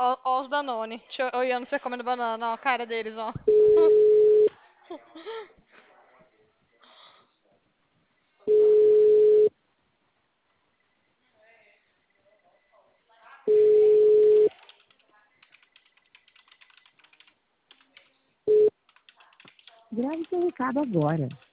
Ó os Danone. Olhando você comendo banana, ó a cara deles, ó. Grave seu recado agora.